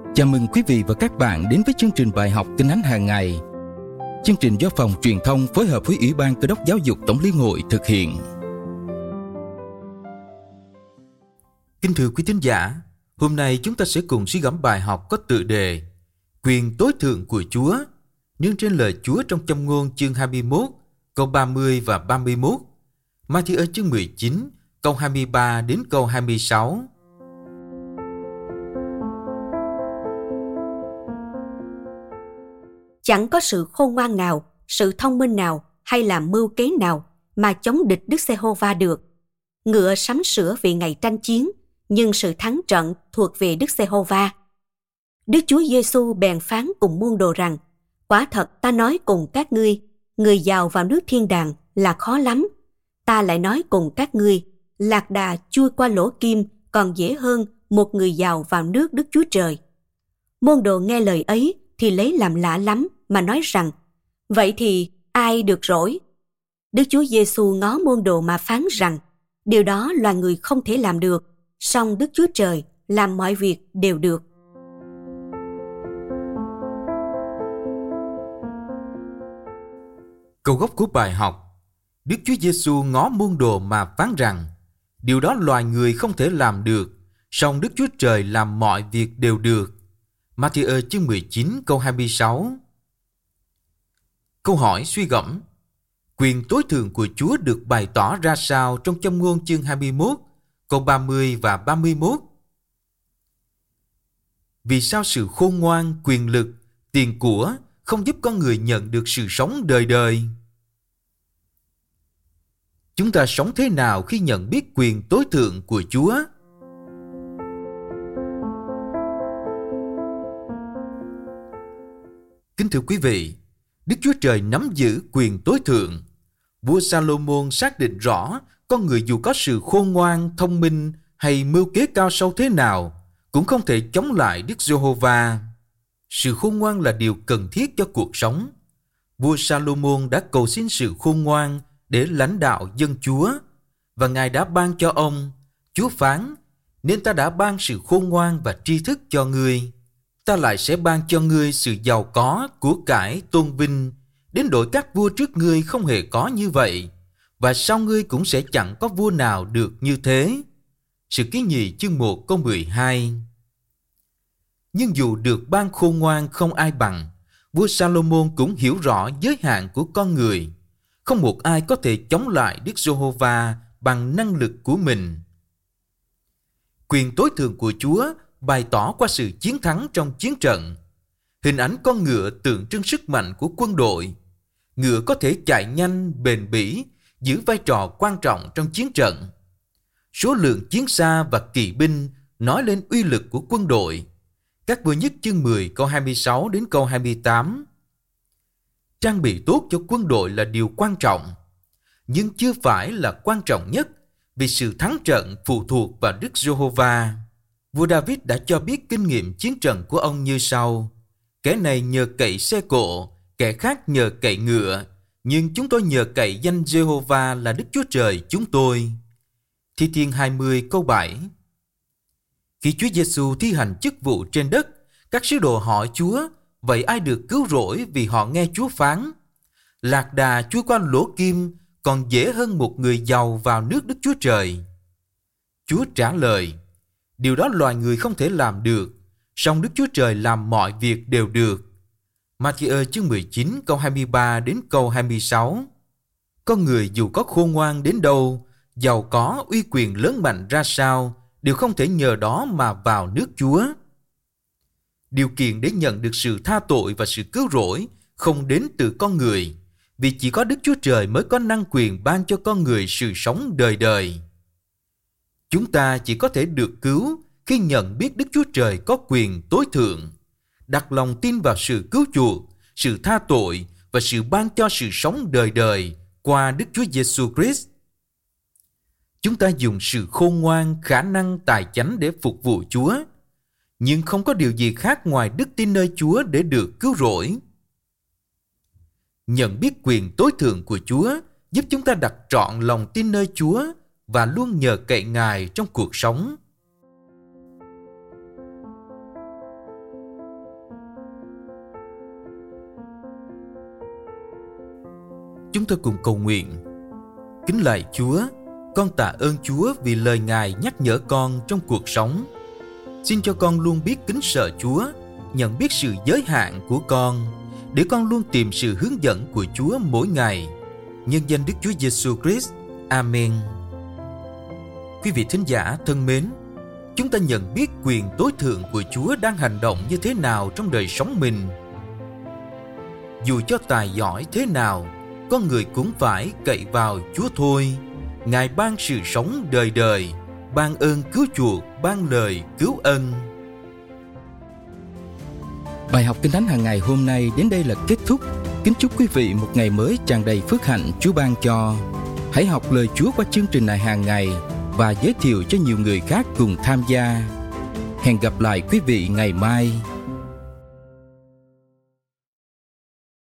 Chào mừng quý vị và các bạn đến với chương trình bài học Kinh Thánh hàng ngày. Chương trình do Phòng Truyền thông phối hợp với Ủy ban Cơ đốc Giáo dục Tổng Liên hội thực hiện. Kính thưa quý thính giả, hôm nay chúng ta sẽ cùng suy gẫm bài học có tựa đề Quyền tối thượng của Chúa, nương trên lời Chúa trong Châm ngôn chương 21, câu 30 và 31, Ma-thi-ơ chương 19, câu 23 đến câu 26. Chẳng có sự khôn ngoan nào, sự thông minh nào hay là mưu kế nào mà chống địch Đức Giê-hô-va được. Ngựa sắm sửa vì ngày tranh chiến, nhưng sự thắng trận thuộc về Đức Giê-hô-va. Đức Chúa Giê-xu bèn phán cùng môn đồ rằng: quả thật ta nói cùng các ngươi, người giàu vào nước thiên đàng là khó lắm. Ta lại nói cùng các ngươi, lạc đà chui qua lỗ kim còn dễ hơn một người giàu vào nước Đức Chúa Trời. Môn đồ nghe lời ấy thì lấy làm lạ lắm mà nói rằng: vậy thì ai được rỗi? Đức Chúa Giê-xu ngó môn đồ mà phán rằng: điều đó loài người không thể làm được, song Đức Chúa Trời làm mọi việc đều được. Câu gốc của bài học: Đức Chúa Giê-xu ngó môn đồ mà phán rằng: điều đó loài người không thể làm được, song Đức Chúa Trời làm mọi việc đều được. Ma-thi-ơ chương 19 câu 26. Câu hỏi suy gẫm: quyền tối thượng của Chúa được bày tỏ ra sao trong Châm ngôn chương 21, câu 30 và 31? Vì sao sự khôn ngoan, quyền lực, tiền của không giúp con người nhận được sự sống đời đời? Chúng ta sống thế nào khi nhận biết quyền tối thượng của Chúa? Kính thưa quý vị, Đức Chúa Trời nắm giữ quyền tối thượng. Vua Sa-lô-môn xác định rõ con người dù có sự khôn ngoan, thông minh hay mưu kế cao sâu thế nào cũng không thể chống lại Đức Giê-hô-va. Sự khôn ngoan là điều cần thiết cho cuộc sống. Vua Sa-lô-môn đã cầu xin sự khôn ngoan để lãnh đạo dân Chúa, và Ngài đã ban cho ông. Chúa phán: nên ta đã ban sự khôn ngoan và tri thức cho ngươi. Ta lại sẽ ban cho ngươi sự giàu có, của cải, tôn vinh, đến đổi các vua trước ngươi không hề có như vậy, và sau ngươi cũng sẽ chẳng có vua nào được như thế. Sử Ký Nhì chương 1 câu 12. Nhưng dù được ban khôn ngoan không ai bằng, vua Sa-lô-môn cũng hiểu rõ giới hạn của con người. Không một ai có thể chống lại Đức Giê-hô-va bằng năng lực của mình. Quyền tối thượng của Chúa bày tỏ qua sự chiến thắng trong chiến trận. Hình ảnh con ngựa tượng trưng sức mạnh của quân đội. Ngựa có thể chạy nhanh, bền bỉ, giữ vai trò quan trọng trong chiến trận. Số lượng chiến xa và kỵ binh nói lên uy lực của quân đội. Các Vua Nhất chương 10 câu 26 đến câu 28. Trang bị tốt cho quân đội là điều quan trọng, nhưng chưa phải là quan trọng nhất, vì sự thắng trận phụ thuộc vào Đức Giê-hô-va. Vua David đã cho biết kinh nghiệm chiến trận của ông như sau: kẻ này nhờ cậy xe cộ, kẻ khác nhờ cậy ngựa, nhưng chúng tôi nhờ cậy danh Giê-hô-va là Đức Chúa Trời chúng tôi. Thi Thiên 20 câu 7. Khi Chúa Giê-xu thi hành chức vụ trên đất, các sứ đồ hỏi Chúa: vậy ai được cứu rỗi vì họ nghe Chúa phán: lạc đà chui qua lỗ kim còn dễ hơn một người giàu vào nước Đức Chúa Trời? Chúa trả lời: điều đó loài người không thể làm được, song Đức Chúa Trời làm mọi việc đều được. Ma-thi-ơ chương 19 câu 23 đến câu 26. Con người dù có khôn ngoan đến đâu, giàu có, uy quyền lớn mạnh ra sao, đều không thể nhờ đó mà vào nước Chúa. Điều kiện để nhận được sự tha tội và sự cứu rỗi không đến từ con người, vì chỉ có Đức Chúa Trời mới có năng quyền ban cho con người sự sống đời đời. Chúng ta chỉ có thể được cứu khi nhận biết Đức Chúa Trời có quyền tối thượng, đặt lòng tin vào sự cứu chuộc, sự tha tội và sự ban cho sự sống đời đời qua Đức Chúa Giê-xu Christ. Chúng ta dùng sự khôn ngoan, khả năng, tài chánh để phục vụ Chúa, nhưng không có điều gì khác ngoài đức tin nơi Chúa để được cứu rỗi. Nhận biết quyền tối thượng của Chúa giúp chúng ta đặt trọn lòng tin nơi Chúa và luôn nhờ cậy Ngài trong cuộc sống. Chúng ta cùng cầu nguyện. Kính lạy Chúa, con tạ ơn Chúa vì lời Ngài nhắc nhở con trong cuộc sống. Xin cho con luôn biết kính sợ Chúa, nhận biết sự giới hạn của con, để con luôn tìm sự hướng dẫn của Chúa mỗi ngày. Nhân danh Đức Chúa Giêsu Christ. Amen. Quý vị thính giả thân mến, chúng ta nhận biết quyền tối thượng của Chúa đang hành động như thế nào trong đời sống mình. Dù cho tài giỏi thế nào, con người cũng phải cậy vào Chúa thôi. Ngài ban sự sống đời đời, ban ơn cứu chuộc, ban lời cứu ân. Bài học Kinh Thánh hàng ngày hôm nay đến đây là kết thúc. Kính chúc quý vị một ngày mới tràn đầy phước hạnh Chúa ban cho. Hãy học lời Chúa qua chương trình này hàng ngày và giới thiệu cho nhiều người khác cùng tham gia. Hẹn gặp lại quý vị ngày mai.